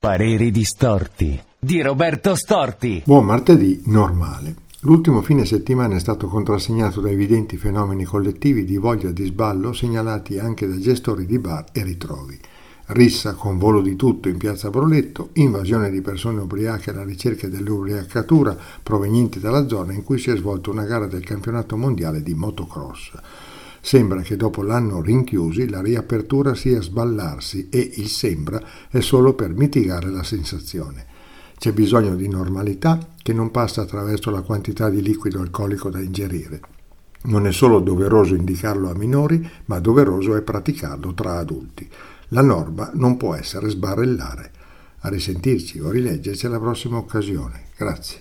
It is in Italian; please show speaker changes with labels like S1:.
S1: Pareri distorti di Roberto Storti.
S2: Buon martedì normale. L'ultimo fine settimana è stato contrassegnato da evidenti fenomeni collettivi di voglia di sballo segnalati anche da gestori di bar e ritrovi. Rissa con volo di tutto in piazza Broletto, invasione di persone ubriache alla ricerca dell'ubriacatura provenienti dalla zona in cui si è svolta una gara del campionato mondiale di motocross. Sembra che dopo l'anno rinchiusi la riapertura sia sballarsi e il sembra è solo per mitigare la sensazione. C'è bisogno di normalità che non passa attraverso la quantità di liquido alcolico da ingerire. Non è solo doveroso indicarlo a minori, ma doveroso è praticarlo tra adulti. La norma non può essere sbarellare. A risentirci o rileggerci alla prossima occasione. Grazie.